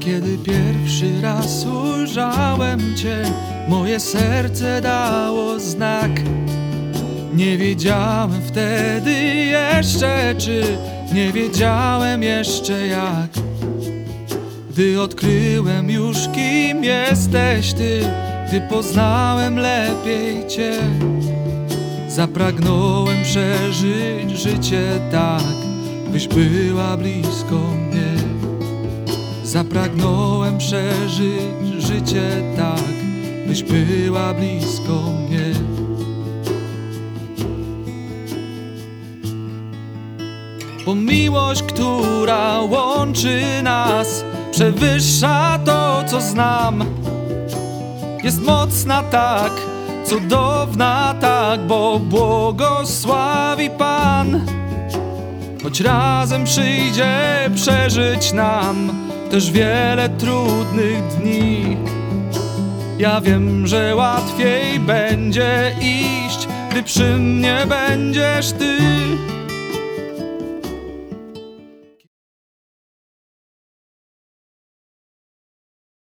Kiedy pierwszy raz ujrzałem Cię, moje serce dało znak. Nie wiedziałem wtedy jeszcze, czy nie wiedziałem jeszcze jak. Gdy odkryłem już, kim jesteś Ty, gdy poznałem lepiej Cię, zapragnąłem przeżyć życie tak, byś była blisko mnie. Zapragnąłem przeżyć życie tak, byś była blisko mnie. Bo miłość, która łączy nas, przewyższa to, co znam. Jest mocna tak, cudowna tak, bo błogosławi Pan. Choć razem przyjdzie przeżyć nam też wiele trudnych dni, ja wiem, że łatwiej będzie iść, gdy przy mnie będziesz Ty.